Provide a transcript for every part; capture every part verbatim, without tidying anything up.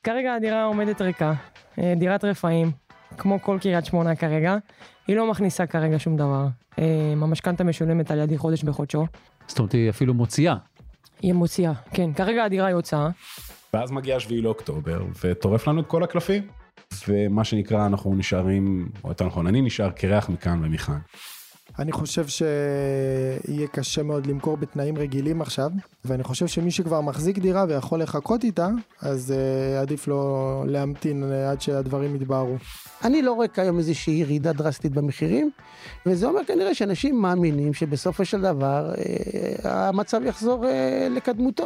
כרגע הדירה עומדת ריקה, דירת רפאים, כמו כל קריית שמונה כרגע, היא לא מכניסה כרגע שום דבר. המשכנתא משולמת על ידי חודש בחודשו. זאת אומרת, היא אפילו מוציאה. היא מוציאה, כן, כרגע הדירה היא הוצאה. ואז מגיע שביעי לאוקטובר, וטורף לנו את כל הקלפים, ומה שנקרא, אנחנו נשארים, או יותר נכון, אני נשאר קרח מכאן ומכאן. אני חושב שיהיה קשה מאוד למכור בתנאים רגילים עכשיו, ואני חושב שמי שכבר מחזיק דירה ויכול לחכות איתה, אז uh, עדיף לו להמתין עד שהדברים יתבהרו. אני לא רואה כיום איזושהי ירידה דרסטית במחירים, וזה אומר כנראה שאנשים מאמינים שבסופו של דבר uh, המצב יחזור uh, לקדמותו.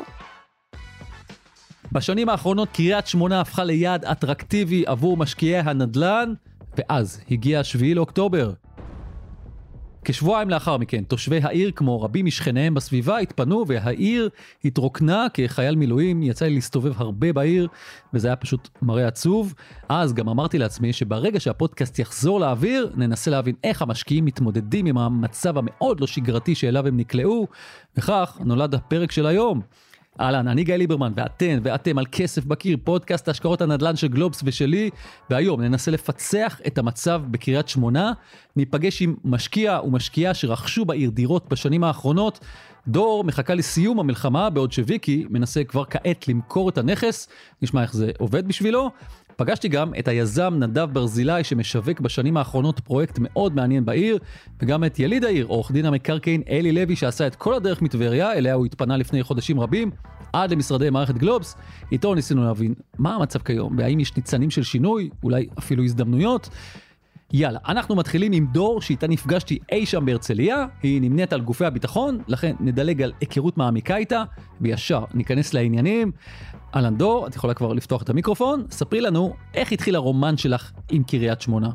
בשנים האחרונות קריית שמונה הפכה ליעד אטרקטיבי עבור משקיעי הנדל"ן, ואז הגיע שביעי לאוקטובר. כשבועיים לאחר מכן, תושבי העיר כמו רבים משכניהם בסביבה התפנו, והעיר התרוקנה. כחייל מילואים יצא לי להסתובב הרבה בעיר, וזה היה פשוט מראה עצוב. אז גם אמרתי לעצמי שברגע שהפודקאסט יחזור לאוויר, ננסה להבין איך המשקיעים מתמודדים עם המצב המאוד לא שגרתי שאליו הם נקלעו, וכך נולד הפרק של היום. אהלן, אני גיא ליברמן, ואתן ואתם על כסף בקיר, פודקאסט השקעות הנדל"ן של גלובס ושלי, והיום ננסה לפצח את המצב בקריית שמונה, ניפגש עם משקיע ומשקיעה שרכשו בעיר דירות בשנים האחרונות. דור מחכה לסיום המלחמה, בעוד שוויקי מנסה כבר כעת למכור את הנכס, נשמע איך זה עובד בשבילו. פגשתי גם את היזם נדב ברזילי שמשווק בשנים האחרונות פרויקט מאוד מעניין בעיר, וגם את יליד העיר, עורך דין המקרקעין אלי לוי, שעשה את כל הדרך מטבריה, אליה הוא התפנה לפני חודשים רבים, עד למשרדי מערכת גלובס. איתו ניסינו להבין מה המצב כיום, והאם יש ניצנים של שינוי, אולי אפילו הזדמנויות. יאללה, אנחנו מתחילים עם דור שאיתה נפגשתי אי שם בהרצליה, היא נמנית על גופי הביטחון, לכן נדלג על היכרות מעמיקה איתה, וישר ניכנס לעניינים. אהלן דור, את יכולה כבר לפתוח את המיקרופון, ספרי לנו איך התחיל הרומן שלך עם קריית שמונה.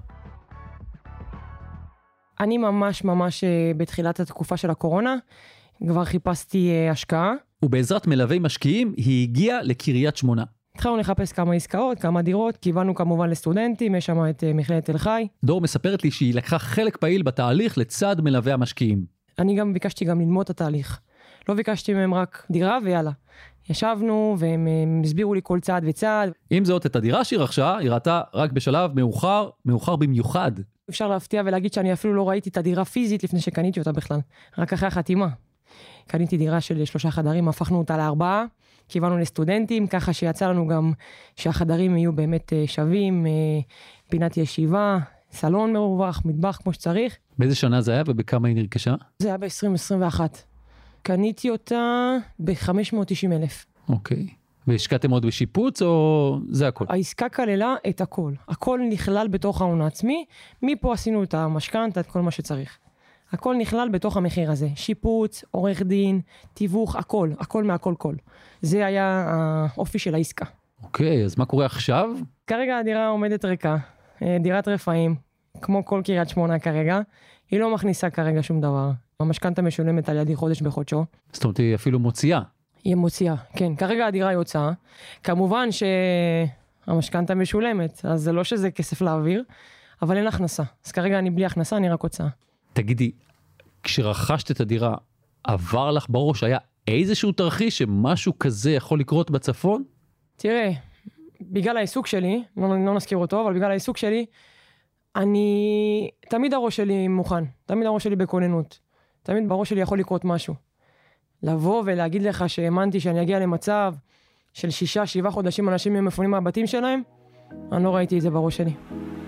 אני ממש ממש בתחילת התקופה של הקורונה, כבר חיפשתי השקעה. ובעזרת מלווי משקיעים, היא הגיעה לקריית שמונה. התחלנו לחפש כמה עסקאות, כמה דירות, קיבלנו כמובן לסטודנטים, יש שם את מכללת תל חי. דור מספרת לי שהיא לקחה חלק פעיל בתהליך לצד מלווי המשקיעים. אני גם ביקשתי גם ללמוד את התהליך. לא ביקשתי מהם רק דירה ויאללה. ישבנו והם הסבירו לי כל צעד וצעד. עם זאת, את הדירה שהיא רכשה, היא ראתה רק בשלב מאוחר, מאוחר במיוחד. אפשר להפתיע ולהגיד שאני אפילו לא ראיתי את הדירה פיזית לפני שקניתי אותה בכלל. רק אחרי החתימה. קניתי דירה של שלושה חדרים, הפכנו אותה לארבעה, קיבלנו לסטודנטים, ככה שיצא לנו גם שהחדרים יהיו באמת שווים, פינת ישיבה, סלון מרווח, מטבח כמו שצריך. באיזה שנה זה היה ובכמה היא נרכשה? זה היה ב-עשרים עשרים ואחת. קניתי אותה ב-חמש מאות ותשעים אלף. אוקיי. והשקעתם עוד בשיפוץ או זה הכל? העסקה כללה את הכל. הכל נכלל בתוך ההון העצמי, מפה עשינו את המשכנתא, את כל מה שצריך. הכל נכלל בתוך המחיר הזה, שיפוץ, עורך דין, תיווך, הכל, הכל מהכל כל. זה היה האופי של העסקה. אוקיי, אז מה קורה עכשיו? כרגע הדירה עומדת ריקה, דירת רפאים, כמו כל קריית שמונה כרגע, היא לא מכניסה כרגע שום דבר. המשכנתא משולמת על ידי חודש בחודשו. זאת אומרת, היא אפילו מוציאה. היא מוציאה, כן. כרגע הדירה היא הוצאה. כמובן שהמשכנתא משולמת, אז זה לא שזה כסף לאוויר, אבל אין הכנסה. אז כרגע אני בלי הכנסה, אני רק הוצאה. תגידי, כשרכשת את הדירה, עבר לך בראש, היה איזשהו תרחיש שמשהו כזה יכול לקרות בצפון? תראה, בגלל העיסוק שלי, לא, לא נזכיר אותו, אבל בגלל העיסוק שלי, אני, תמיד הראש שלי מוכן, תמיד הראש שלי בכוננות, תמיד בראש שלי יכול לקרות משהו. לבוא ולהגיד לך שהאמנתי שאני אגיע למצב של שישה, שבעה חודשים אנשים הם מפונים מהבתים שלהם, אני לא ראיתי את זה בראש שלי.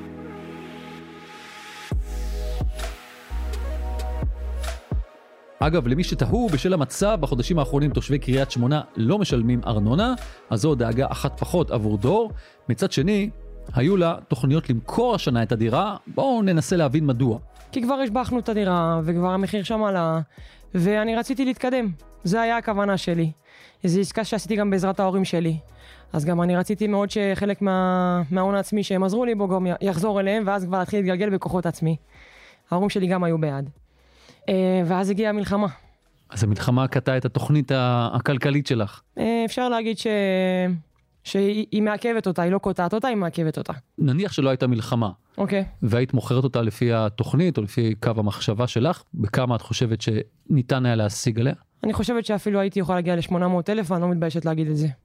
אגב, למי שתהו, בשל המצב, בחודשים האחרונים תושבי קריית שמונה לא משלמים ארנונה, אז זו דאגה אחת פחות עבור דור. מצד שני, היו לה תוכניות למכור השנה את הדירה, בואו ננסה להבין מדוע. כי כבר השבחנו את הדירה, וכבר המחיר שם עלה, ואני רציתי להתקדם. זה היה הכוונה שלי. זו עסקה שעשיתי גם בעזרת ההורים שלי. אז גם אני רציתי מאוד שחלק מה, מההון העצמי שהם עזרו לי בו גם יחזור אליהם, ואז כבר להתחיל להתגלגל בכוחות עצמי. ההורים שלי גם היו בעד. ואז הגיעה המלחמה. אז המלחמה קטעה את התוכנית הכלכלית שלך. אפשר להגיד ש... שהיא מעכבת אותה, היא לא קוטעת אותה, היא מעכבת אותה. נניח שלא הייתה מלחמה. אוקיי. והיית מוכרת אותה לפי התוכנית, או לפי קו המחשבה שלך, בכמה את חושבת שניתן היה להשיג עליה? אני חושבת שאפילו הייתי יכולה להגיע ל-שמונה מאות אלף, ואני לא מתביישת להגיד את זה.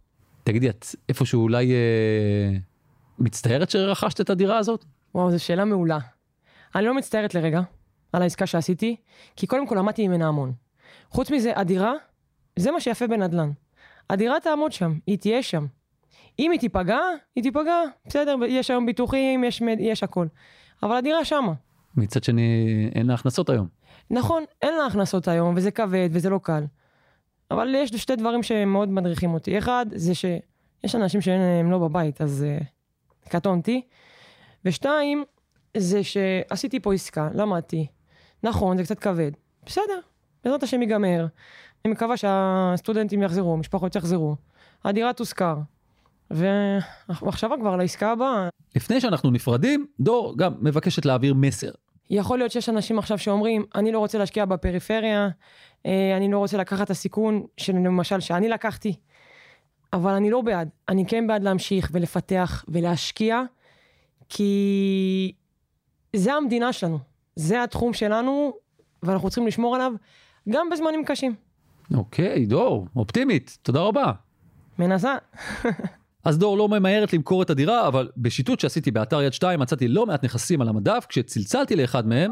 תגידי, את איפשהו אולי אה, מצטערת שרכשת את הדירה הזאת? וואו, זו שאלה מעולה. אני לא מצטערת לרגע על העסקה שעשיתי, כי קודם כל למדתי ממנה המון. חוץ מזה, הדירה, זה מה שיפה בנדל"ן. הדירה תעמוד שם, היא תהיה שם. אם היא תיפגע, היא תיפגע, בסדר, יש היום ביטוחים, יש, יש הכל. אבל הדירה שמה. מצד שני, אין לה הכנסות היום. נכון, אין לה הכנסות היום, וזה כבד, וזה לא קל. אבל יש שתי דברים שמאוד מדריכים אותי. אחד, זה שיש אנשים שהם לא בבית, אז uh, קטונתי. ושתיים, זה שעשיתי פה עסקה, למדתי. נכון, זה קצת כבד. בסדר, בעזרת השם ייגמר. אני מקווה שהסטודנטים יחזרו, משפחות יחזרו. הדירה תוזכר. ועכשיו כבר לעסקה הבאה. לפני שאנחנו נפרדים, דור גם מבקשת להעביר מסר. יכול להיות שיש אנשים עכשיו שאומרים, אני לא רוצה להשקיע בפריפריה, אני לא רוצה לקחת את הסיכון, למשל שאני לקחתי, אבל אני לא בעד. אני כן בעד להמשיך ולפתח ולהשקיע, כי זה המדינה שלנו, זה התחום שלנו, ואנחנו צריכים לשמור עליו גם בזמנים קשים. אוקיי, דור, אופטימית, תודה רבה. מנסה. אז דור לא ממהרת למכור את הדירה, אבל בשיטוט שעשיתי באתר יד שתיים, מצאתי לא מעט נכסים על המדף, כשצלצלתי לאחד מהם,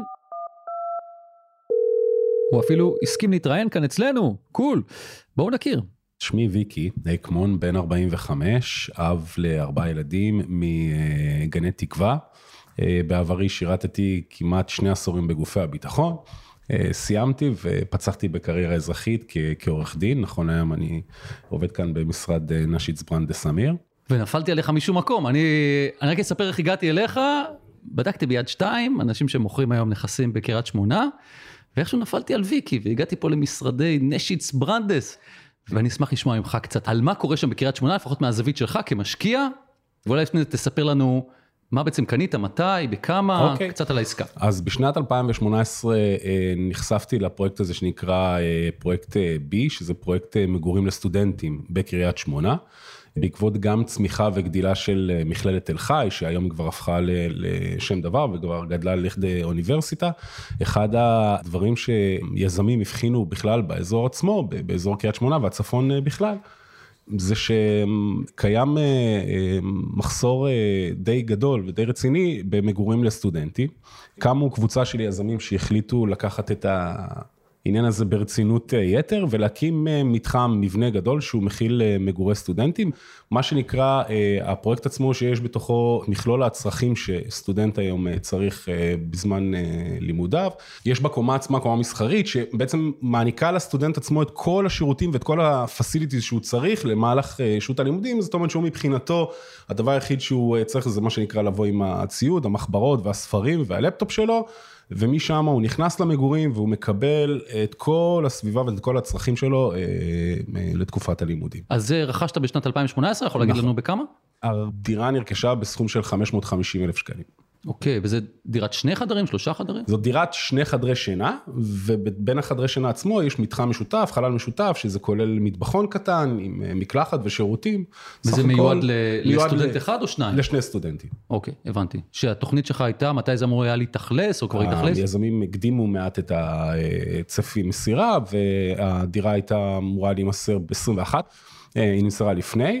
הוא אפילו הסכים להתראיין כאן אצלנו, קול. בואו נכיר. שמי ויקי, אקמון, בן ארבעים וחמש, אב לארבעה ילדים מגני תקווה. בעברי שירתתי כמעט שני עשורים בגופי הביטחון. סיימתי ופצחתי בקריירה אזרחית כעורך דין, נכון היום אני עובד כאן במשרד נשיץ ברנדס אמיר. ונפלתי עליך משום מקום, אני, אני רק אספר איך הגעתי אליך, בדקתי ביד שתיים, אנשים שמוכרים היום נכסים בקריית שמונה, ואיכשהו נפלתי על ויקי, והגעתי פה למשרדי נשיץ ברנדס, ואני אשמח לשמוע ממך קצת על מה קורה שם בקריית שמונה, לפחות מהזווית שלך כמשקיע, ואולי לפני תספר לנו מה בעצם קנית, מתי, בכמה, okay. קצת על העסקה. אז בשנת אלפיים שמונה עשרה נחשפתי לפרויקט הזה שנקרא פרויקט בי, שזה פרויקט מגורים לסטודנטים בקריית שמונה, בעקבות גם צמיחה וגדילה של מכללת תל חי, שהיום כבר הפכה לשם דבר וכבר גדלה לכדי אוניברסיטה. אחד הדברים שיזמים הבחינו בכלל באזור עצמו, באזור קריית שמונה והצפון בכלל, זה שקיים מחסור די גדול ודי רציני במגורים לסטודנטים. קמו קבוצה של יזמים שהחליטו לקחת את העניין הזה ברצינות יתר, ולהקים מתחם מבנה גדול שהוא מכיל מגורי סטודנטים. מה שנקרא, הפרויקט עצמו שיש בתוכו מכלול הצרכים שסטודנט היום צריך בזמן לימודיו. יש בקומה עצמה קומה מסחרית, שבעצם מעניקה לסטודנט עצמו את כל השירותים ואת כל הפסיליטיז שהוא צריך למהלך שעות הלימודים. זאת אומרת שהוא מבחינתו, הדבר היחיד שהוא צריך זה מה שנקרא לבוא עם הציוד, המחברות והספרים והלפטופ שלו, ומשם הוא נכנס למגורים והוא מקבל את כל הסביבה ואת כל הצרכים שלו אה, לתקופת הלימודים. אז זה רכשת בשנת אלפיים שמונה עשרה, יכול להגיד נכון. לנו בכמה? הדירה נרכשה בסכום של חמש מאות וחמישים אלף שקלים. אוקיי, וזה דירת שני חדרים, שלושה חדרים? זו דירת שני חדרי שינה, ובין החדרי שינה עצמו יש מתחם משותף, חלל משותף, שזה כולל מטבחון קטן, עם מקלחת ושירותים. וזה מיועד ל... לסטודנט ל... אחד או שניים? לשני סטודנטים. אוקיי, הבנתי. שהתוכנית שלך הייתה, מתי זה אמור היה להתאכלס, או כבר להתאכלס? היזמים הקדימו מעט את הצפי מסירה, והדירה הייתה אמורה להימסר ב-עשרים ואחת, היא נמסרה לפני,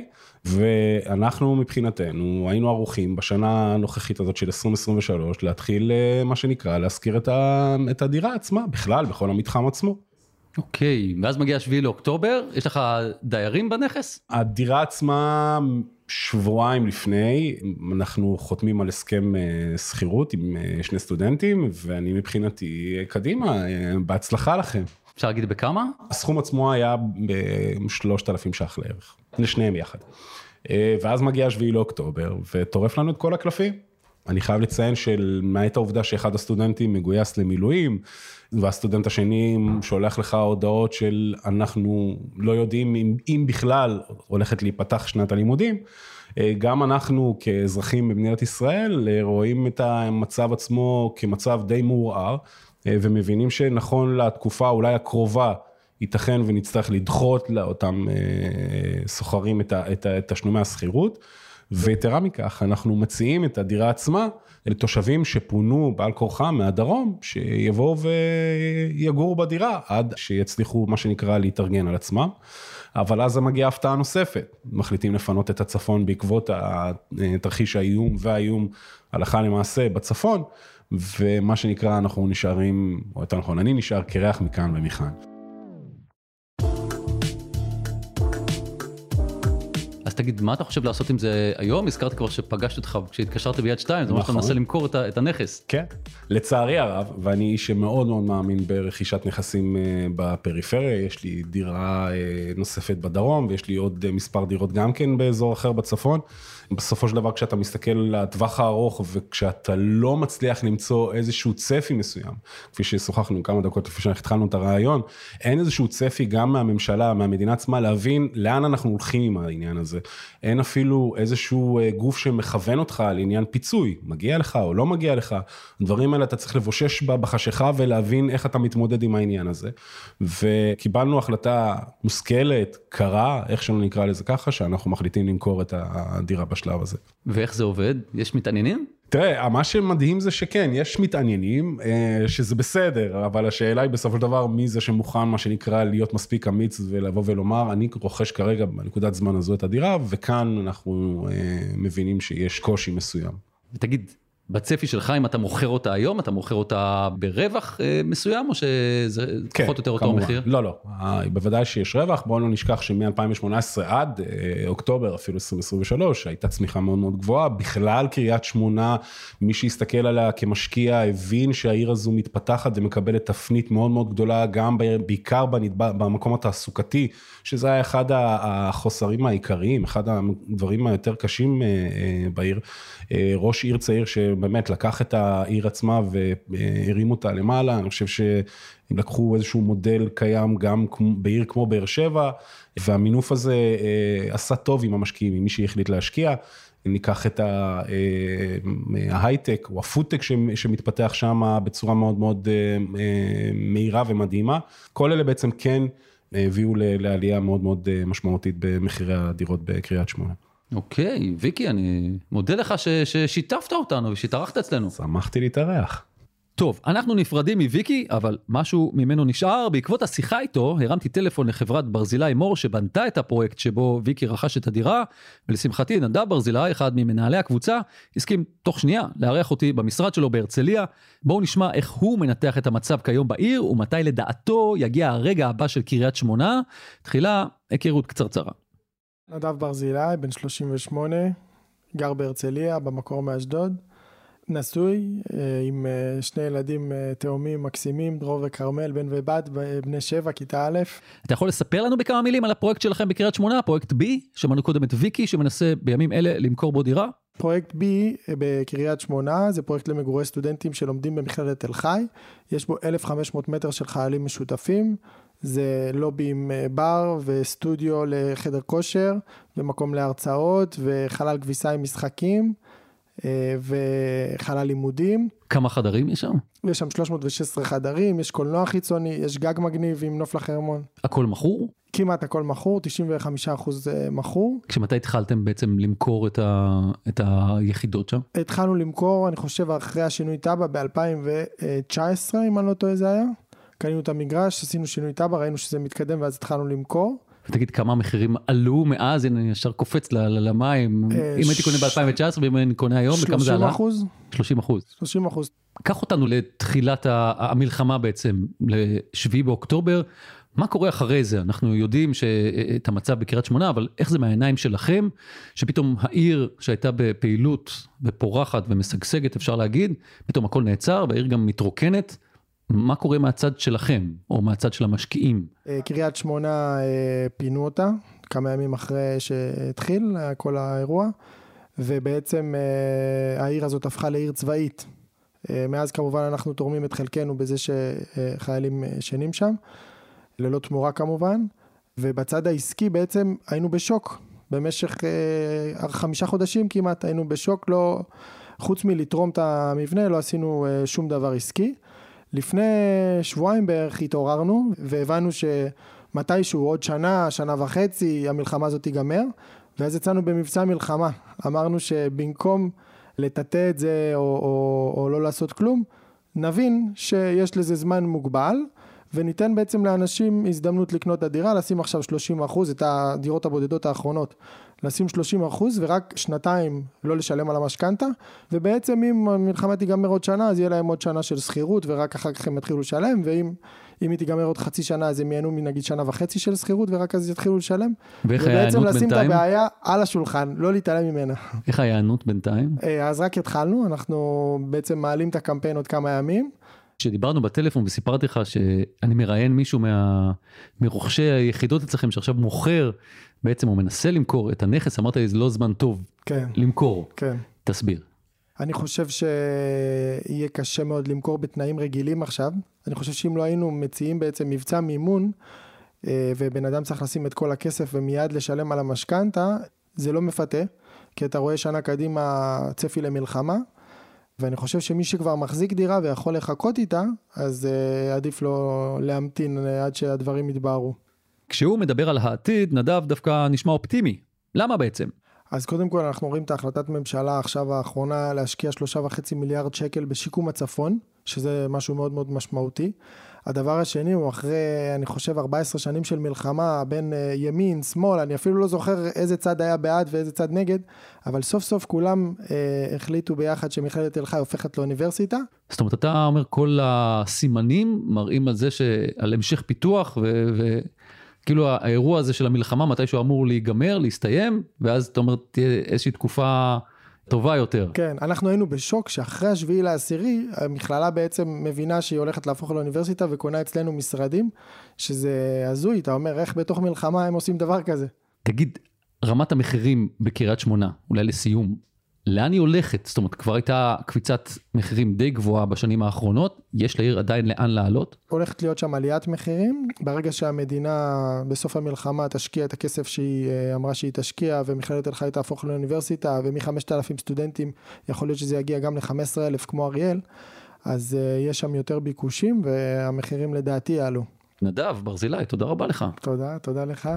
ואנחנו מבחינתנו היינו ערוכים בשנה הנוכחית הזאת של עשרים עשרים ושלוש להתחיל מה שנקרא להזכיר את, ה, את הדירה עצמה, בכלל בכל המתחם עצמו. אוקיי, ואז מגיע שביעי לאוקטובר, יש לך דיירים בנכס? הדירה עצמה שבועיים לפני, אנחנו חותמים על הסכם שכירות עם שני סטודנטים, ואני מבחינתי קדימה, בהצלחה לכם. אפשר להגיד בכמה? הסכום עצמו היה ב-שלושת אלפים ש"ח לערך, לשניהם יחד. ואז מגיע שביעי לאוקטובר, וטורף לנו את כל הקלפים. אני חייב לציין שלמעט העובדה שאחד הסטודנטים מגויס למילואים, והסטודנט השני שולח לך הודעות של אנחנו לא יודעים אם, אם בכלל הולכת להיפתח שנת הלימודים, גם אנחנו כאזרחים במדינת ישראל רואים את המצב עצמו כמצב די מעורער, ומבינים שנכון לתקופה אולי הקרובה, ייתכן ונצטרך לדחות לאותם סוחרים את תשלומי הסחירות, ויתרה מכך אנחנו מציעים את הדירה עצמה לתושבים שפונו בעל כורחם מהדרום, שיבואו ויגורו בדירה עד שיצליחו מה שנקרא להתארגן על עצמם. אבל אז מגיעה הפתעה נוספת, מחליטים לפנות את הצפון בעקבות התרחיש האיום והאיום הלכה למעשה בצפון, ומה שנקרא אנחנו נשארים, או יותר נכון, אני נשאר קרח מכאן ומכאן. אז תגיד, מה אתה חושב לעשות עם זה היום? הזכרת כבר שפגשת אותך כשהתקשרת ביד שתיים, זה אומר שאתה מנסה למכור את הנכס. כן, לצערי הרב, ואני איש שמאוד מאוד מאמין ברכישת נכסים בפריפריה, יש לי דירה נוספת בדרום, ויש לי עוד מספר דירות גם כן באזור אחר בצפון. בסופו של דבר, כשאתה מסתכל לטווח הארוך, וכשאתה לא מצליח למצוא איזשהו צפי מסוים, כפי ששוחחנו כמה דקות לפני שהתחלנו את הרעיון, אין איזשהו צפי גם מהממשלה, מהמדינה עצמה, להבין לאן אנחנו הולכים עם העניין הזה. אין אפילו איזשהו גוף שמכוון אותך על עניין פיצוי, מגיע לך או לא מגיע לך. הדברים האלה אתה צריך לבושש בה בחשיכה ולהבין איך אתה מתמודד עם העניין הזה. וקיבלנו החלטה מושכלת, קרה, איך שלא נקרא לזה ככה, שאנחנו מחליטים למכור את הדירה בשלב הזה. ואיך זה עובד? יש מתעניינים? תראה, מה שמדהים זה שכן, יש מתעניינים, שזה בסדר, אבל השאלה היא בסופו של דבר, מי זה שמוכן, מה שנקרא, להיות מספיק אמיץ ולבוא ולומר, אני רוכש כרגע בנקודת זמן הזו את הדירה, וכאן אנחנו מבינים שיש קושי מסוים. ותגיד, בצפי שלך, אם אתה מוכר אותה היום, אתה מוכר אותה ברווח מסוים, או שזה כן, פחות או יותר אותו כמובן. מחיר? לא, לא, בוודאי שיש רווח, בואו לא נשכח שמ-אלפיים שמונה עשרה עד אוקטובר, אפילו עשרים עשרים ושלוש, הייתה צמיחה מאוד מאוד גבוהה, בכלל קריית שמונה, מי שהסתכל עליה כמשקיע, הבין שהעיר הזו מתפתחת ומקבלת תפנית מאוד מאוד גדולה, גם בעיקר במקום התעסוקתי, שזה היה אחד החוסרים העיקריים, אחד הדברים היותר קשים בעיר, ראש עיר צעיר שבאמת לקח את העיר עצמה והרים אותה למעלה, אני חושב שהם לקחו איזשהו מודל קיים גם בעיר כמו באר שבע, והמינוף הזה עשה טוב עם המשקיעים, עם מי שהחליט להשקיע, ניקח את ההייטק או הפודטק שמתפתח שם בצורה מאוד מאוד מהירה ומדהימה, כל אלה בעצם כן הביאו לעלייה מאוד מאוד משמעותית במחירי הדירות בקריית שמונה. אוקיי, ויקי, אני מודה לך ששיתפת אותנו ושהתארחת אצלנו. שמחתי להתארח. טוב, אנחנו נפרדים מוויקי, אבל משהו ממנו נשאר. בעקבות השיחה איתו, הרמתי טלפון לחברת ברזילי מור, שבנתה את הפרויקט שבו ויקי רכש את הדירה, ולשמחתי נדב ברזילי, אחד ממנהלי הקבוצה, הסכים תוך שנייה לארח אותי במשרד שלו בהרצליה. בואו נשמע איך הוא מנתח את המצב כיום בעיר, ומתי לדעתו יגיע הרגע הבא של קריית שמונה. תחילה, היכרות קצרצרה. נדב ברזילי, בן שלושים ושמונה, גר בהרצליה, במקור מאשדוד. נשוי, עם שני ילדים תאומים מקסימים, דרור וקרמל, בן ובת, בני שבע, כיתה א'. אתה יכול לספר לנו בכמה מילים על הפרויקט שלכם בקריית שמונה, פרויקט B, שמענו קודם את ויקי, שמנסה בימים אלה למכור בו דירה? פרויקט B בקריית שמונה, זה פרויקט למגורי סטודנטים שלומדים במכללת תל חי, יש בו אלף וחמש מאות מטר של חיילים משותפים, זה לובי עם בר וסטודיו לחדר כושר, ומקום להרצאות, וחלל כביסה עם משחקים, וחלל לימודים. כמה חדרים יש שם? יש שם שלוש מאות ושש עשרה חדרים, יש קולנוע חיצוני, יש גג מגניב עם נוף לחרמון. הכל מכור? כמעט הכל מכור, תשעים וחמישה אחוז מכור. כשמתי התחלתם בעצם למכור את, ה... את היחידות שם? התחלנו למכור, אני חושב, אחרי השינוי טאבה ב-אלפיים תשע עשרה, אם אני לא טועה זה היה. קנינו את המגרש, עשינו שינוי טאבה, ראינו שזה מתקדם ואז התחלנו למכור. ותגיד כמה המחירים עלו מאז, הנה אני ישר קופץ למים, אם הייתי קונה ב-אלפיים תשע עשרה ואם אני קונה היום, וכמה זה עלה? שלושים אחוז. שלושים אחוז. שלושים אחוז. קח אותנו לתחילת המלחמה בעצם, לשביעי באוקטובר, מה קורה אחרי זה? אנחנו יודעים שאת המצב בקריית שמונה, אבל איך זה מהעיניים שלכם, שפתאום העיר שהייתה בפעילות ופורחת ומשגשגת, אפשר להגיד, פתאום הכל נעצר, והעיר גם מתרוקנת, מה קורה מהצד שלכם, או מהצד של המשקיעים? קריית שמונה פינו אותה, כמה ימים אחרי שהתחיל כל האירוע, ובעצם העיר הזאת הפכה לעיר צבאית. מאז כמובן אנחנו תורמים את חלקנו בזה שחיילים שנים שם, ללא תמורה כמובן, ובצד העסקי בעצם היינו בשוק, במשך חמישה חודשים כמעט היינו בשוק, לא, חוץ מלתרום את המבנה לא עשינו שום דבר עסקי. לפני שבועיים בערך התעוררנו, והבנו שמתישהו עוד שנה, שנה וחצי, המלחמה הזאת תיגמר, ואז יצאנו במבצע מלחמה. אמרנו שבמקום לטאטא את זה או, או, או לא לעשות כלום, נבין שיש לזה זמן מוגבל, וניתן בעצם לאנשים הזדמנות לקנות את הדירה, לשים עכשיו שלושים אחוז, את הדירות הבודדות האחרונות, לשים שלושים אחוז ורק שנתיים לא לשלם על המשכנתה, ובעצם אם המלחמה תיגמר עוד שנה, אז יהיה להם עוד שנה של שכירות, ורק אחר כך הם יתחילו לשלם, ואם אם היא תיגמר עוד חצי שנה, אז הם ייהנו מנגיד שנה וחצי של שכירות, ורק אז יתחילו לשלם. ובעצם לשים את הבעיה על השולחן, לא להתעלם ממנה. איך ההיענות בינתיים? אז רק התחלנו, אנחנו בעצם מעלים את הקמפיין עוד כמה ימים. כשדיברנו בטלפון וסיפרתי לך שאני מראיין מישהו מה... מרוכשי היחידות אצלכם שעכשיו מוכר, בעצם הוא מנסה למכור את הנכס, אמרת לי זה לא זמן טוב כן. למכור. כן. תסביר. אני חושב שיהיה קשה מאוד למכור בתנאים רגילים עכשיו. אני חושב שאם לא היינו מציעים בעצם מבצע מימון, ובן אדם צריך לשים את כל הכסף ומיד לשלם על המשכנתה, זה לא מפתה, כי אתה רואה שנה קדימה צפי למלחמה, ואני חושב שמי שכבר מחזיק דירה ויכול לחכות איתה, אז עדיף לו להמתין עד שהדברים יתבהרו. כשהוא מדבר על העתיד, נדב דווקא נשמע אופטימי. למה בעצם? אז קודם כל אנחנו רואים את ההחלטת ממשלה עכשיו האחרונה להשקיע שלושה וחצי מיליארד שקל בשיקום הצפון, שזה משהו מאוד מאוד משמעותי. הדבר השני הוא אחרי, אני חושב, ארבע עשרה שנים של מלחמה בין ימין, שמאל, אני אפילו לא זוכר איזה צד היה בעד ואיזה צד נגד, אבל סוף סוף כולם אה, החליטו ביחד שמכללת תל חי הופכת לאוניברסיטה. זאת אומרת, אתה אומר כל הסימנים מראים על זה שעל המשך פיתוח ו... ו... כאילו האירוע הזה של המלחמה, מתי שהוא אמור להיגמר, להסתיים, ואז אתה אומר, תהיה איזושהי תקופה טובה יותר. כן, אנחנו היינו בשוק שאחרי השביעי לעשירי, המכללה בעצם מבינה שהיא הולכת להפוך לאוניברסיטה, וקונה אצלנו משרדים, שזה הזוי, אתה אומר, איך בתוך מלחמה הם עושים דבר כזה? תגיד, רמת המחירים בקריית שמונה, אולי לסיום, לאן היא הולכת? זאת אומרת, כבר הייתה קפיצת מחירים די גבוהה בשנים האחרונות, יש לעיר עדיין לאן לעלות? הולכת להיות שם עליית מחירים, ברגע שהמדינה בסוף המלחמה תשקיע את הכסף שהיא אמרה שהיא תשקיע, ומכללת תל חי תהפוך לאוניברסיטה, ומ-חמשת אלפים סטודנטים יכול להיות שזה יגיע גם ל-חמישה עשר אלף כמו אריאל, אז יש שם יותר ביקושים, והמחירים לדעתי יעלו. נדב, ברזילי, תודה רבה לך. תודה, תודה לך.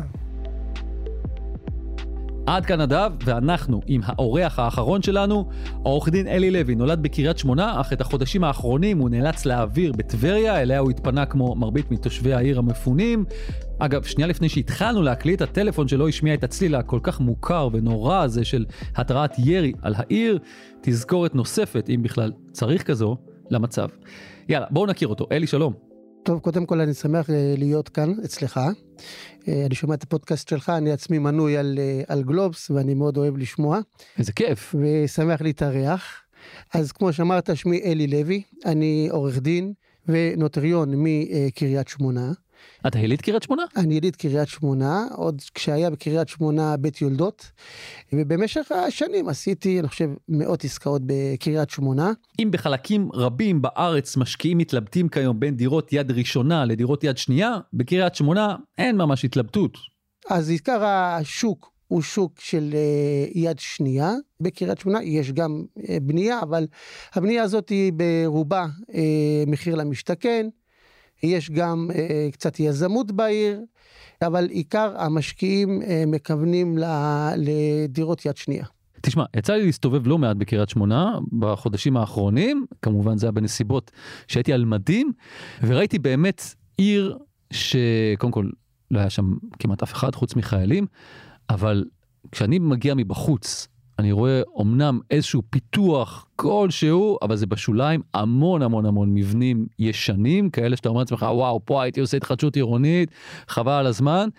עד כאן נדב, ואנחנו עם האורח האחרון שלנו, העורך דין אלי לוי, נולד בקריית שמונה, אך את החודשים האחרונים הוא נאלץ להעביר בטבריה, אליה הוא התפנה כמו מרבית מתושבי העיר המפונים. אגב, שנייה לפני שהתחלנו להקליט, הטלפון שלו השמיע את הצליל הכל כך מוכר ונורא הזה של התרעת ירי על העיר, תזכורת נוספת, אם בכלל צריך כזו, למצב. יאללה, בואו נכיר אותו. אלי, שלום. טוב, קודם כל אני שמח להיות כאן אצלך. אני שומע את הפודקאסט שלך, אני עצמי מנוי על, על גלובס, ואני מאוד אוהב לשמוע. איזה כיף. ושמח להתארח. אז כמו שאמרת, שמי אלי לוי, אני עורך דין ונוטריון מקריית שמונה. אתה יליד קריית שמונה? אני יליד קריית שמונה, עוד כשהיה בקריית שמונה בית יולדות, ובמשך השנים עשיתי, אני חושב, מאות עסקאות בקריית שמונה. אם בחלקים רבים בארץ משקיעים מתלבטים כיום בין דירות יד ראשונה לדירות יד שנייה, בקריית שמונה אין ממש התלבטות. אז עיקר השוק הוא שוק של יד שנייה, בקריית שמונה יש גם בנייה, אבל הבנייה הזאת היא ברובה מחיר למשתכן, יש גם uh, קצת יזמות בעיר, אבל עיקר המשקיעים uh, מכוונים לדירות יד שנייה. תשמע, יצא לי להסתובב לא מעט בקריית שמונה בחודשים האחרונים, כמובן זה היה בנסיבות שהייתי על מדים, וראיתי באמת עיר שקודם כל לא היה שם כמעט אף אחד חוץ מחיילים, אבל כשאני מגיע מבחוץ, אני רואה אומנם איזשהו פיתוח כלשהו, אבל זה בשוליים המון המון המון מבנים ישנים, כאלה שאתה אומר לעצמך, וואו, פה הייתי עושה התחדשות עירונית, חבל על הזמן,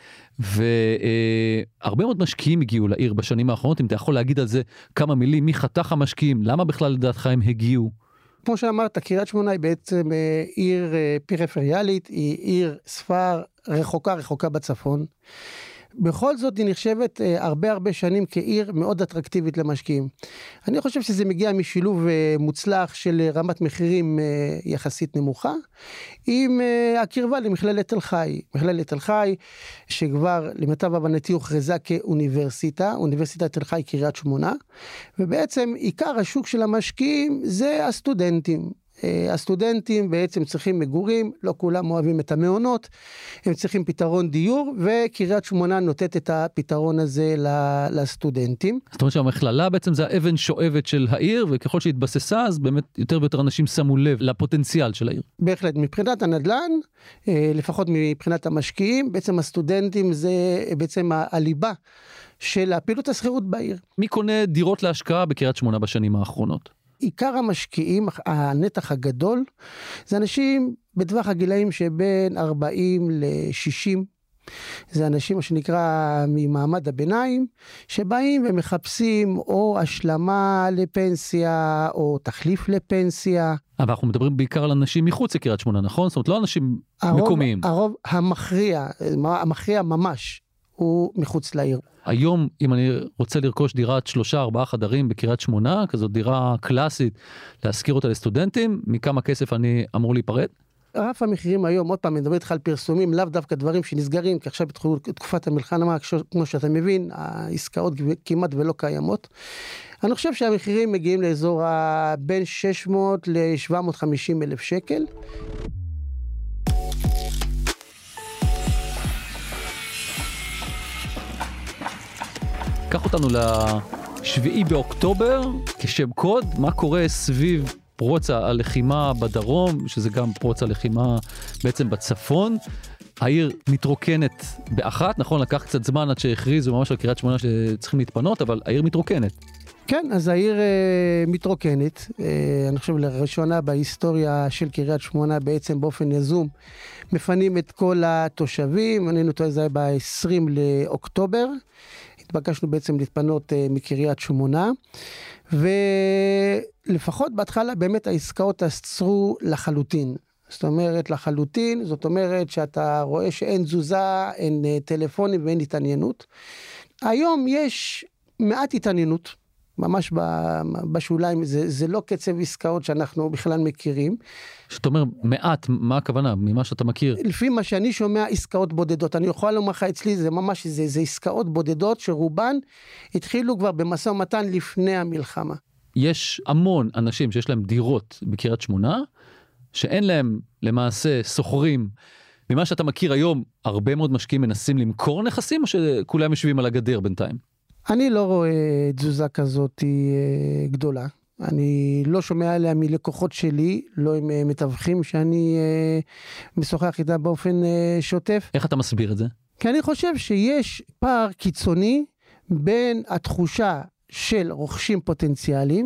והרבה מאוד משקיעים הגיעו לעיר בשנים האחרונות, אם אתה יכול להגיד על זה כמה מילים, מי חתך המשקיעים, למה בכלל לדעתך הם הגיעו? כמו שאמרת, קריית שמונה היא בעצם עיר פריפריאלית, היא עיר ספר רחוקה רחוקה בצפון, בכל זאת היא נחשבת אה, הרבה הרבה שנים כעיר מאוד אטרקטיבית למשקיעים. אני חושב שזה מגיע משילוב אה, מוצלח של אה, רמת מחירים אה, יחסית נמוכה, עם אה, הקרבה למכללת תל חי. מכללת תל חי שכבר למיטב הבנתי הוכרזה כאוניברסיטה, אוניברסיטת תל חי קריית שמונה, ובעצם עיקר השוק של המשקיעים זה הסטודנטים. הסטודנטים בעצם צריכים מגורים, לא כולם אוהבים את המעונות, הם צריכים פתרון דיור, וקריית שמונה נותנת את הפתרון הזה לסטודנטים. זאת אומרת שהמכללה בעצם זה האבן שואבת של העיר, וככל שהתבססה, אז באמת יותר ויותר אנשים שמו לב לפוטנציאל של העיר. בהחלט, מבחינת הנדל"ן, לפחות מבחינת המשקיעים, בעצם הסטודנטים זה בעצם הליבה של הפעילות השכירות בעיר. מי קונה דירות להשקעה בקריית שמונה בשנים האחרונות? עיקר המשקיעים, הנתח הגדול, זה אנשים בטווח הגילאים שבין ארבעים ל-שישים, זה אנשים מה שנקרא ממעמד הביניים, שבאים ומחפשים או השלמה לפנסיה, או תחליף לפנסיה. אבל אנחנו מדברים בעיקר על אנשים מחוץ לקריית שמונה, נכון? זאת אומרת, לא אנשים הרוב, מקומיים. הרוב המכריע, המכריע ממש, הוא מחוץ לעיר. היום, אם אני רוצה לרכוש דירת שלושה, ארבעה חדרים בקריית שמונה, כזאת דירה קלאסית, להשכיר אותה לסטודנטים, מכמה כסף אני אמור להיפרד? רף המחירים היום, עוד פעם, מדבר איתך על פרסומים, לאו דווקא דברים שנסגרים, כי עכשיו בתחום תקופת המלחמה, כמו שאתה מבין, העסקאות כמעט ולא קיימות. אני חושב שהמחירים מגיעים לאזור בין שש מאות ל-שבע מאות וחמישים אלף שקל. קח אותנו לשביעי באוקטובר, כשם קוד, מה קורה סביב פרוץ הלחימה בדרום, שזה גם פרוץ הלחימה בעצם בצפון. העיר מתרוקנת באחת, נכון? לקח קצת זמן עד שהכריזו ממש על קריית שמונה שצריכים להתפנות, אבל העיר מתרוקנת. כן, אז העיר אה, מתרוקנת, אה, אני חושב לראשונה בהיסטוריה של קריית שמונה בעצם באופן יזום, מפנים את כל התושבים, אני נוטה זה ב-עשרים לאוקטובר, התבקשנו בעצם להתפנות אה, מקריית שמונה, ולפחות בהתחלה באמת העסקאות עצרו לחלוטין. זאת אומרת לחלוטין, זאת אומרת שאתה רואה שאין תזוזה, אין טלפונים ואין התעניינות. היום יש מעט התעניינות, ממש בשוליים, זה, זה לא קצב עסקאות שאנחנו בכלל מכירים. שאתה אומר מעט, מה הכוונה? ממה שאתה מכיר? לפי מה שאני שומע, עסקאות בודדות. אני יכול לומר לך אצלי, זה ממש, זה, זה עסקאות בודדות שרובן התחילו כבר במשא ומתן לפני המלחמה. יש המון אנשים שיש להם דירות בקריית שמונה, שאין להם למעשה סוחרים. ממה שאתה מכיר היום, הרבה מאוד משקיעים מנסים למכור נכסים, או שכולם יושבים על הגדר בינתיים? אני לא רואה תזוזה כזאת גדולה. אני לא שומע עליה מלקוחות שלי, לא עם מתווכים שאני משוחח איתה באופן שוטף. איך אתה מסביר את זה? כי אני חושב שיש פער קיצוני בין התחושה של רוכשים פוטנציאליים,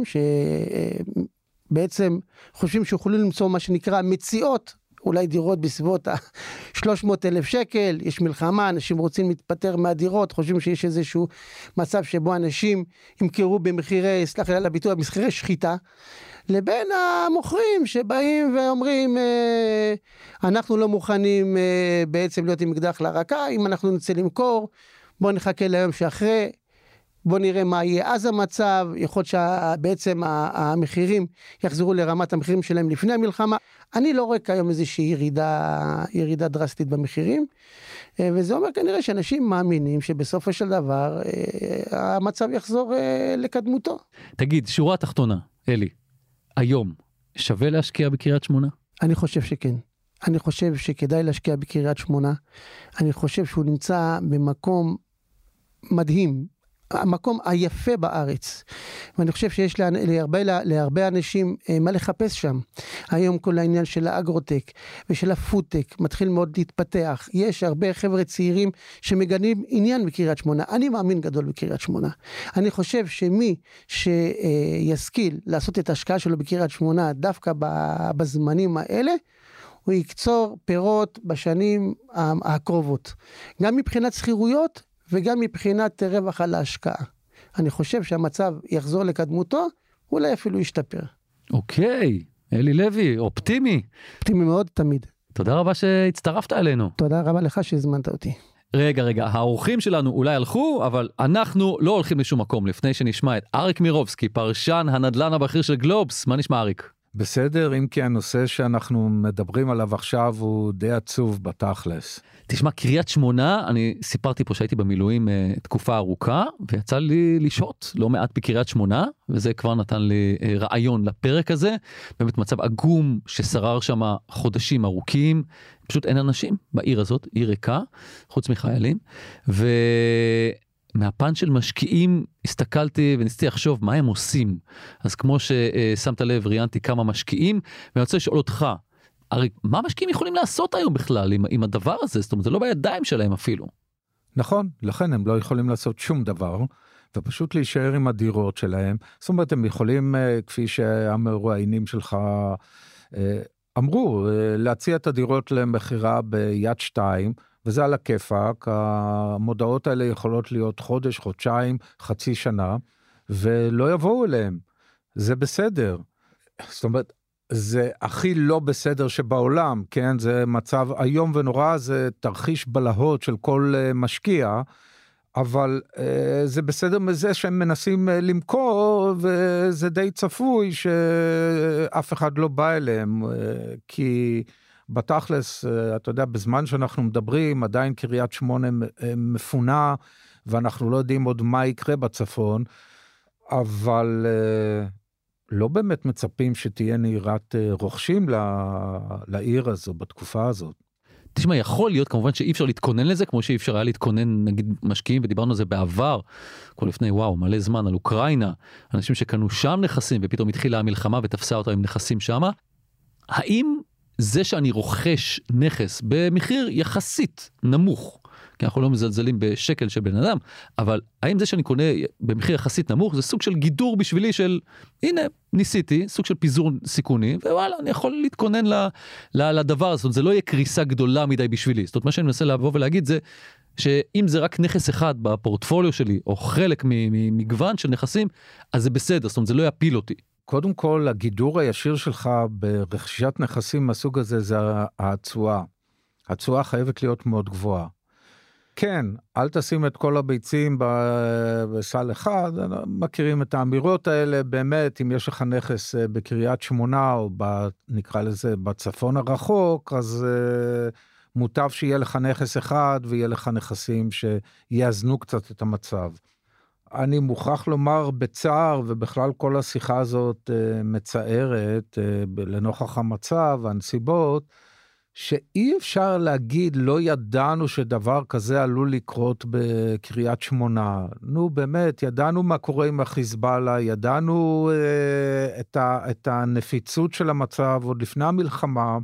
שבעצם חושבים שיכולים למצוא מה שנקרא מציאות, אולי דירות בסביבות ה-שלוש מאות אלף שקל, יש מלחמה, אנשים רוצים להתפטר מהדירות, חושבים שיש איזשהו מצב שבו אנשים ימכרו במחירי, סלח לי על הביטוי, במחירי שחיטה, לבין המוכרים שבאים ואומרים, אנחנו לא מוכנים בעצם להיות עם אקדח לרקה, אם אנחנו נצא למכור, בואו נחכה ליום שאחרי, בואו נראה מה יהיה אז המצב, יכול להיות שבעצם המחירים יחזרו לרמת המחירים שלהם לפני המלחמה. אני לא רואה כיום איזושהי ירידה, ירידה דרסטית במחירים, וזה אומר כנראה שאנשים מאמינים שבסופו של דבר המצב יחזור לקדמותו. תגיד, שורה תחתונה, אלי, היום שווה להשקיע בקריית שמונה? אני חושב שכן. אני חושב שכדאי להשקיע בקריית שמונה. אני חושב שהוא נמצא במקום מדהים, המקום היפה בארץ, ואני חושב שיש לה, להרבה, להרבה אנשים מה לחפש שם. היום כל העניין של האגרוטק ושל הפודטק מתחיל מאוד להתפתח. יש הרבה חבר'ה צעירים שמגנים עניין בקריית שמונה. אני מאמין גדול בקריית שמונה. אני חושב שמי שישכיל לעשות את ההשקעה שלו בקריית שמונה דווקא בזמנים האלה, הוא יקצור פירות בשנים הקרובות. גם מבחינת שכירויות, וגם מבחינת רווח על ההשקעה. אני חושב שהמצב יחזור לקדמותו, אולי אפילו ישתפר. אוקיי, אלי לוי, אופטימי. אופטימי מאוד תמיד. תודה רבה שהצטרפת אלינו. תודה רבה לך שהזמנת אותי. רגע, רגע, האורחים שלנו אולי הלכו, אבל אנחנו לא הולכים לשום מקום, לפני שנשמע את אריק מירובסקי, פרשן הנדל"ן הבכיר של גלובס. מה נשמע אריק? בסדר, אם כי הנושא שאנחנו מדברים עליו עכשיו הוא די עצוב בתכלס. תשמע, קריית שמונה, אני סיפרתי פה שהייתי במילואים uh, תקופה ארוכה, ויצא לי לשהות לא מעט בקריית שמונה, וזה כבר נתן לי uh, רעיון לפרק הזה, באמת מצב עגום ששרר שם חודשים ארוכים, פשוט אין אנשים בעיר הזאת, עיר ריקה, חוץ מחיילים, ו... מהפן של משקיעים הסתכלתי וניסיתי לחשוב מה הם עושים. אז כמו ששמת לב, ראיינתי כמה משקיעים, ואני רוצה לשאול אותך, הרי מה משקיעים יכולים לעשות היום בכלל עם, עם הדבר הזה? זאת אומרת, זה לא בידיים שלהם אפילו. נכון, לכן הם לא יכולים לעשות שום דבר, ופשוט להישאר עם הדירות שלהם. זאת אומרת, הם יכולים, כפי שהמרואיינים שלך אמרו, להציע את הדירות למחירה ביד שתיים, וזה על הכיפק, המודעות האלה יכולות להיות חודש, חודשיים, חצי שנה, ולא יבואו אליהם. זה בסדר. זאת אומרת, זה הכי לא בסדר שבעולם, כן? זה מצב היום ונורא, זה תרחיש בלהות של כל משקיע, אבל זה בסדר מזה שהם מנסים למכור, וזה די צפוי שאף אחד לא בא אליהם, כי... בתכלס, אתה יודע, בזמן שאנחנו מדברים, עדיין קריית שמונה מפונה, ואנחנו לא יודעים עוד מה יקרה בצפון, אבל לא באמת מצפים שתהיה נהירת רוכשים לעיר הזו, בתקופה הזאת. תשמע, יכול להיות כמובן שאי אפשר להתכונן לזה, כמו שאי אפשר היה להתכונן, נגיד, משקיעים, ודיברנו על זה בעבר, כל לפני, וואו, מלא זמן, על אוקראינה, אנשים שקנו שם נכסים, ופתאום התחילה המלחמה ותפסה אותם עם נכסים שמה. האם זה שאני רוכש נכס במחיר יחסית נמוך, כי אנחנו לא מזלזלים בשקל של בן אדם, אבל האם זה שאני קונה במחיר יחסית נמוך, זה סוג של גידור בשבילי של, הנה, ניסיתי, סוג של פיזור סיכוני, ווואלה, אני יכול להתכונן ל, ל, לדבר הזה, זאת אומרת, זה לא יהיה קריסה גדולה מדי בשבילי, זאת אומרת, מה שאני מנסה לבוא ולהגיד זה, שאם זה רק נכס אחד בפורטפוליו שלי, או חלק ממגוון של נכסים, אז זה בסדר, זאת אומרת, זה לא יפיל אותי. קודם כל, הגידור הישיר שלך ברכישת נכסים מהסוג הזה, זה התשואה. התשואה חייבת להיות מאוד גבוהה. כן, אל תשים את כל הביצים בסל אחד, מכירים את האמירות האלה, באמת, אם יש לך נכס בקריית שמונה, או ב, נקרא לזה בצפון הרחוק, אז מוטב שיהיה לך נכס אחד, ויהיה לך נכסים שיאזנו קצת את המצב. אני מוכרח לומר בצער, ובכלל כל השיחה הזאת מצערת, לנוכח המצב, הנסיבות, שאי אפשר להגיד, לא ידענו שדבר כזה עלול לקרות בקריית שמונה. נו באמת, ידענו מה קורה עם החיזבאללה, ידענו אה, את, ה, את הנפיצות של המצב עוד לפני המלחמה,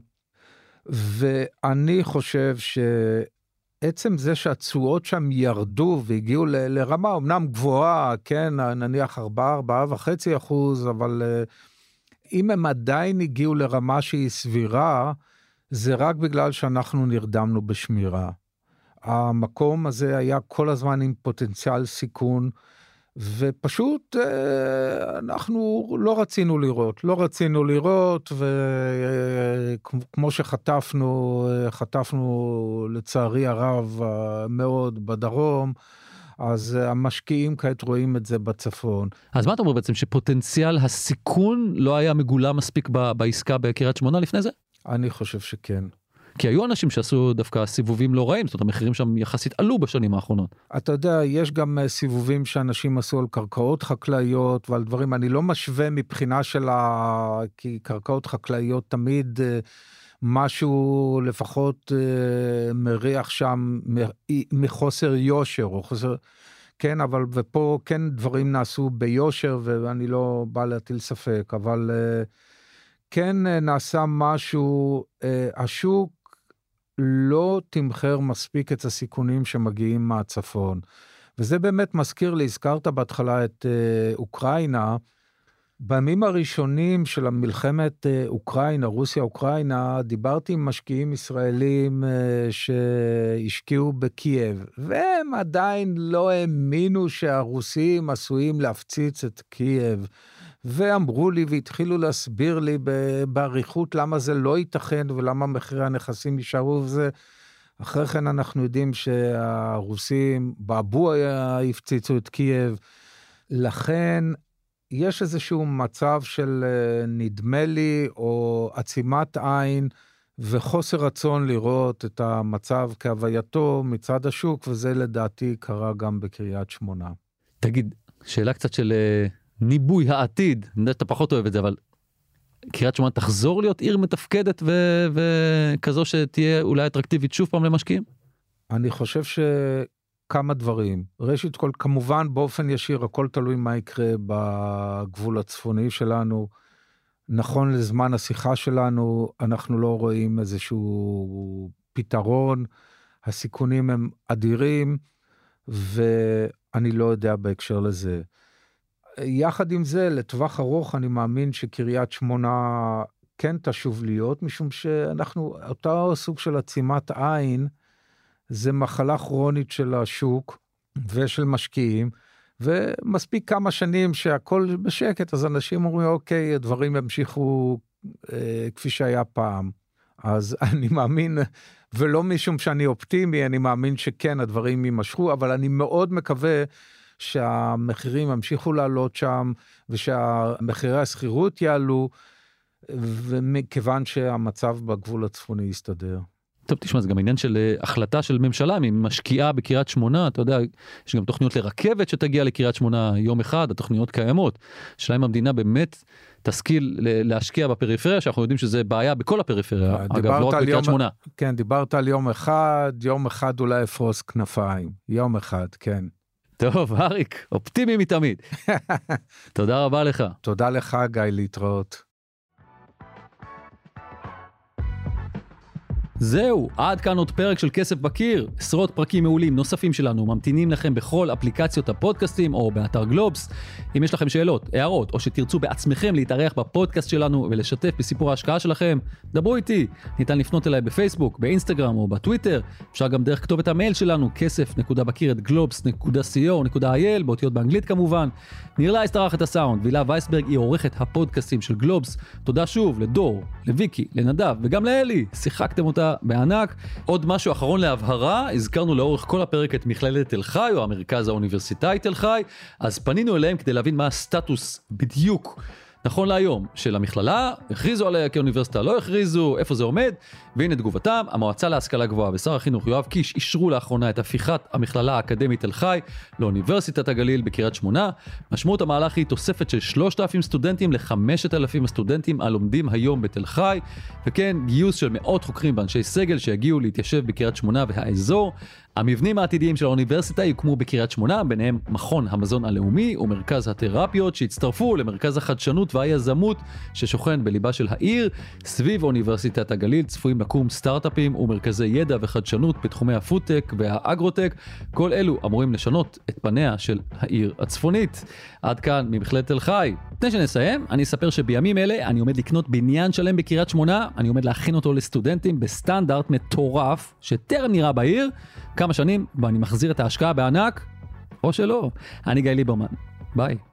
ואני חושב שעצם זה שהתשואות שם ירדו והגיעו ל, לרמה, אמנם גבוהה, כן, נניח ארבע, ארבע וחצי אחוז, אבל אה, אם הם עדיין הגיעו לרמה שהיא סבירה, זה רק בגלל שאנחנו נרדמנו בשמירה. המקום הזה היה כל הזמן עם פוטנציאל סיכון, ופשוט אנחנו לא רצינו לראות, לא רצינו לראות, וכמו שחטפנו, חטפנו לצערי הרב מאוד בדרום, אז המשקיעים כעת רואים את זה בצפון. אז מה אתה אומר בעצם, שפוטנציאל הסיכון לא היה מגולה מספיק בעסקה בקריית שמונה לפני זה? אני חושב שכן. כי היו אנשים שעשו דווקא סיבובים לא רעים, זאת אומרת, המחירים שם יחסית עלו בשנים האחרונות. אתה יודע, יש גם סיבובים שאנשים עשו על קרקעות חקלאיות ועל דברים, אני לא משווה מבחינה של ה... כי קרקעות חקלאיות תמיד משהו לפחות מריח שם מחוסר יושר, או חוסר... כן, אבל ופה כן דברים נעשו ביושר, ואני לא בא להטיל ספק, אבל... כן נעשה משהו, השוק לא תמחר מספיק את הסיכונים שמגיעים מהצפון. וזה באמת מזכיר לי, הזכרת בהתחלה את אוקראינה, בימים הראשונים של המלחמת אוקראינה, רוסיה-אוקראינה, דיברתי עם משקיעים ישראלים שהשקיעו בקייב, והם עדיין לא האמינו שהרוסים עשויים להפציץ את קייב, ואמרו לי והתחילו להסביר לי בעריכות למה זה לא ייתכן ולמה מחירי הנכסים יישארו וזה. אחרי כן אנחנו יודעים שהרוסים באבוע הפציצו את קייב. לכן יש איזשהו מצב של נדמה לי, או עצימת עין, וחוסר רצון לראות את המצב כהווייתו מצד השוק, וזה לדעתי קרה גם בקריית שמונה. תגיד, שאלה קצת של ניבוי העתיד, אני יודע שאתה פחות אוהב את זה, אבל קריית שמונה תחזור להיות עיר מתפקדת ו- וכזו שתהיה אולי אטרקטיבית שוב פעם למשקיעים? אני חושב שכמה דברים. ראשית כל, כמובן באופן ישיר, הכל תלוי מה יקרה בגבול הצפוני שלנו. נכון לזמן השיחה שלנו, אנחנו לא רואים איזשהו פתרון, הסיכונים הם אדירים, ואני לא יודע בהקשר לזה. יחד עם זה, לטווח ארוך, אני מאמין שקריית שמונה כן תשוב להיות, משום שאנחנו, אותו סוג של עצימת עין, זה מחלה כרונית של השוק ושל משקיעים, ומספיק כמה שנים שהכל בשקט, אז אנשים אומרים, אוקיי, הדברים ימשיכו אה, כפי שהיה פעם. אז אני מאמין, ולא משום שאני אופטימי, אני מאמין שכן, הדברים יימשכו, אבל אני מאוד מקווה שהמחירים ימשיכו לעלות שם, ושהמחירי הסחירות יעלו, ומכיוון שהמצב בגבול הצפוני יסתדר. טוב, תשמע, זה גם עניין של החלטה של ממשלה, ממשקיעה בקריית שמונה, אתה יודע, יש גם תוכניות לרכבת שתגיע לקריית שמונה יום אחד, התוכניות קיימות. השאלה אם המדינה באמת תשכיל להשקיע בפריפריה, שאנחנו יודעים שזה בעיה בכל הפריפריה, אגב, לא רק בקריית שמונה. כן, דיברת על יום אחד, יום אחד אולי אפרוס כנפיים, יום אחד, כן. טוב, אריק, אופטימי מתמיד. תודה רבה לך. תודה לך, גיא, להתראות. זהו, עד כאן עוד פרק של כסף בקיר. עשרות פרקים מעולים נוספים שלנו ממתינים לכם בכל אפליקציות הפודקאסטים או באתר גלובס. אם יש לכם שאלות, הערות, או שתרצו בעצמכם להתארח בפודקאסט שלנו ולשתף בסיפור ההשקעה שלכם, דברו איתי. ניתן לפנות אליי בפייסבוק, באינסטגרם או בטוויטר. אפשר גם דרך כתובת המייל שלנו, כסף נקודה בקיר את גלובס נקודה סי או נקודה איי אל, באותיות באנגלית כמובן. ניר לייס ערך את הסאונד, והילה וייסברג היא עורכת הפודקאסטים של גלובס. תודה שוב לדור, לוויקי, לנדב וגם לאלי. שיחקתם אותה בענק. עוד משהו אחרון להבהרה, הזכרנו לאורך כל הפרק את מכללת תל חי או המרכז האוניברסיטאי תל חי, אז פנינו אליהם כדי להבין מה הסטטוס בדיוק נכון להיום של המכללה, הכריזו עליה כאוניברסיטה, לא הכריזו, איפה זה עומד, והנה תגובתם, המועצה להשכלה גבוהה ושר החינוך יואב קיש אישרו לאחרונה את הפיכת המכללה האקדמית תל חי לאוניברסיטת הגליל בקריית שמונה. משמעות המהלך היא תוספת של שלושת אלפים סטודנטים ל-חמשת אלפים הסטודנטים הלומדים היום בתל חי, וכן גיוס של מאות חוקרים ואנשי סגל שיגיעו להתיישב בקריית שמונה והאזור. המבנים העתידיים של האוניברסיטה יוקמו בקריית שמונה, ביניהם מכון המזון הלאומי ומרכז התרפיות שהצטרפו למרכז החדשנות והיזמות ששוכן בליבה של העיר. סביב אוניברסיטת הגליל צפויים לקום סטארט-אפים ומרכזי ידע וחדשנות בתחומי הפודטק והאגרוטק. כל אלו אמורים לשנות את פניה של העיר הצפונית. עד כאן ממכללת תל חי. לפני שנסיים, אני אספר שבימים אלה אני עומד לקנות בניין שלם בקריית שמונה, אני עומד להכין אותו לסטודנטים בסטנדרט מטורף שטרם נראה בעיר. כמה שנים ואני מחזיר את ההשקעה בענק, או שלא. אני גיא ליברמן. ביי.